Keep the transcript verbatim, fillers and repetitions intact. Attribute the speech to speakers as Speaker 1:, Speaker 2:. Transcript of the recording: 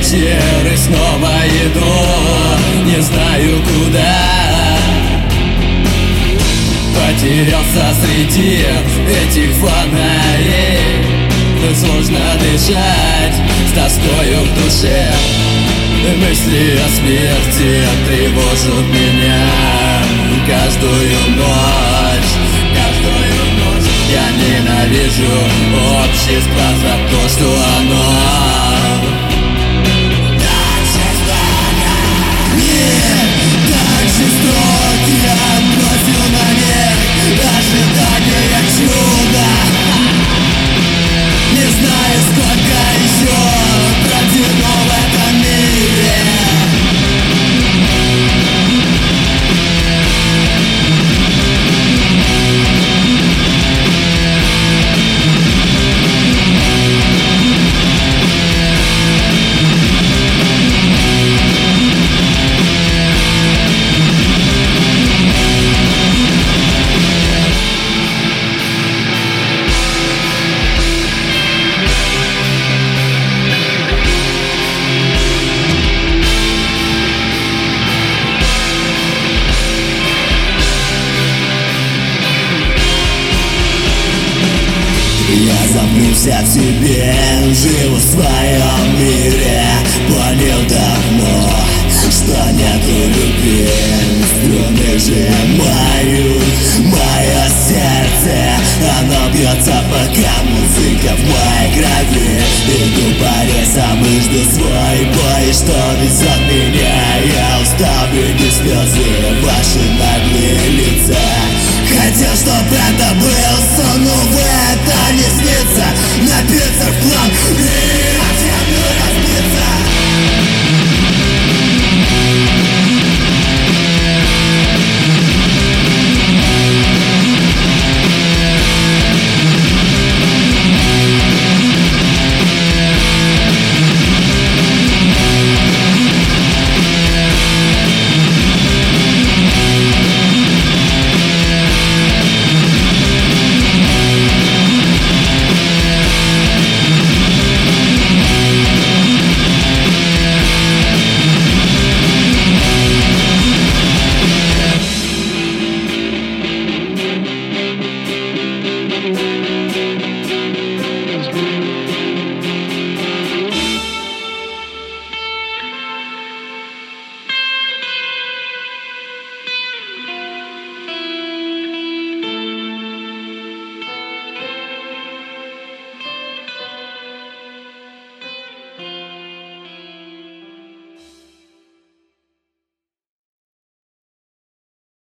Speaker 1: вечер и снова иду, не знаю куда. Потерялся среди этих фонарей, сложно дышать с тоскою в душе. Мысли о смерти тревожат меня каждую ночь, каждую ночь. Я ненавижу общество за то, что оно так жестоко. Нет, так жестоко я бросил на них ожидание чуда. Не знаю, сколько еще протяну в этом мире.
Speaker 2: Я замкнулся в себе, живу в своем мире. Понял давно, что нету любви. Струны сжимают мое сердце, оно бьется, пока музыка в моей крови. Иду по рельсам и жду свой бой, что везет меня. Я устал видеть слезы, ваши наглые лица. Хотел, чтоб это был